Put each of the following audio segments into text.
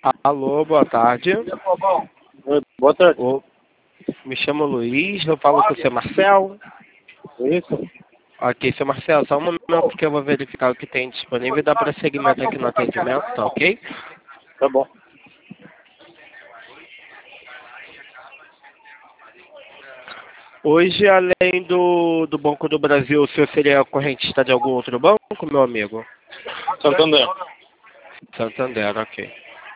Alô, boa tarde. Oi, boa tarde. Me chamo Luiz, eu falo com o seu Marcel. Isso? Ok, seu Marcel, só um momento que eu vou verificar o que tem disponível e dar prosseguimento aqui no atendimento, tá ok? Tá bom. Hoje, além do Banco do Brasil, o senhor seria correntista de algum outro banco, meu amigo? Santander. Santander, ok.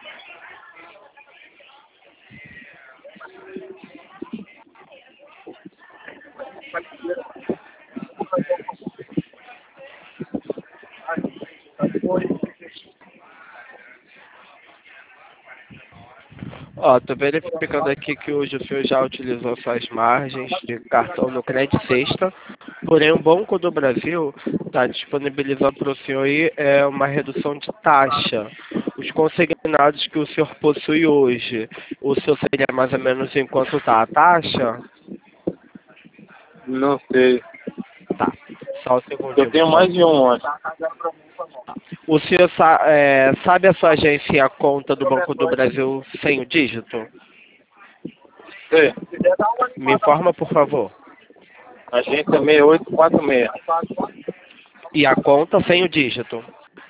Ó, tô verificando aqui que hoje o senhor já utilizou suas margens de cartão no Credit Sexta, porém o Banco do Brasil está disponibilizando para o senhor aí uma redução de taxa. Os consignados que o senhor possui hoje, o senhor seria mais ou menos em quanto está a taxa? Não sei. Tá, só um Eu segundinho, tenho por mais de favor. um, acho. O senhor sabe a sua agência e a conta do Banco do Brasil sem o dígito? Sei. Me informa, por favor. Agência 6846. E a conta sem o dígito?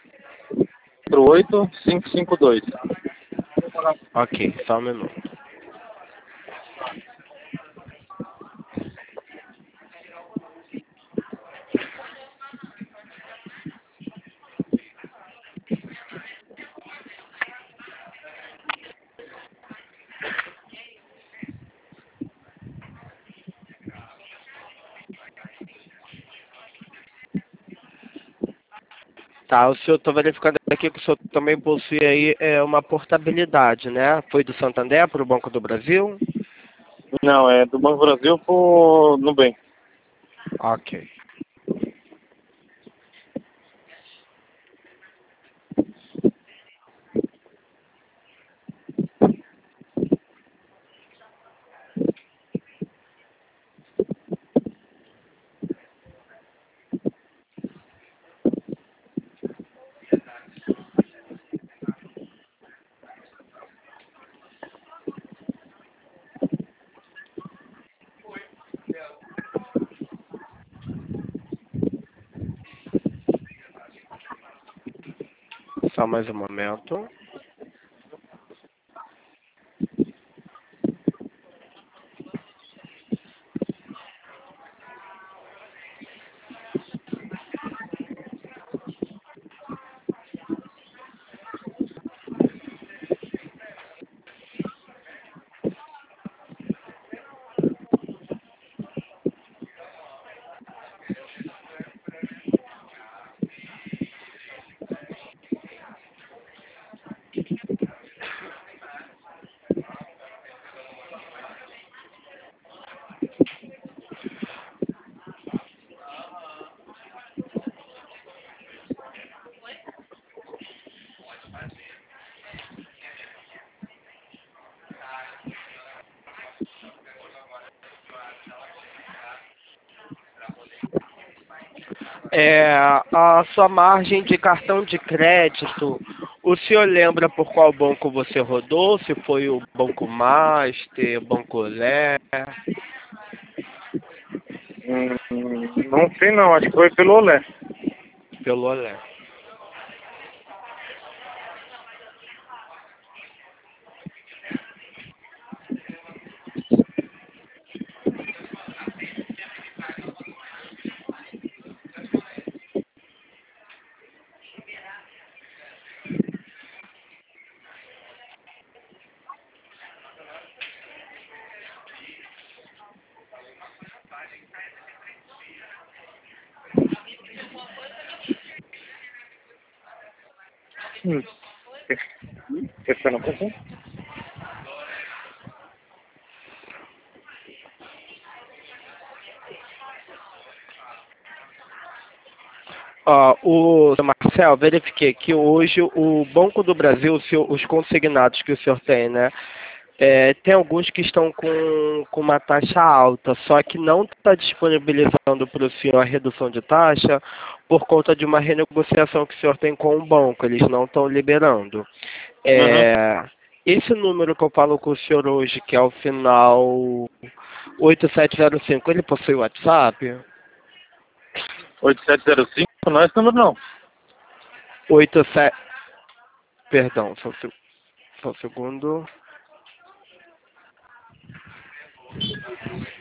48552. Ok, só um minuto. Tá, o senhor, tô verificando aqui que o senhor também possui aí uma portabilidade, né? Foi do Santander para o Banco do Brasil? Não, é do Banco Brasil pro Nubank. Ok. Só mais um momento. A sua margem de cartão de crédito, o senhor lembra por qual banco você rodou? Se foi o Banco Master, Banco Lé? Não sei não, acho que foi pelo Olé. Pelo Olé. Você está no conta? Ó, o seu Marcel, verifiquei que hoje o Banco do Brasil, os consignados que o senhor tem, né? Tem alguns que estão com uma taxa alta, só que não está disponibilizando para o senhor a redução de taxa por conta de uma renegociação que o senhor tem com o banco, eles não estão liberando. Uhum. Esse número que eu falo com o senhor hoje, que é o final 8705, ele possui WhatsApp? 8705, não é esse número não. 87... Perdão, só um segundo.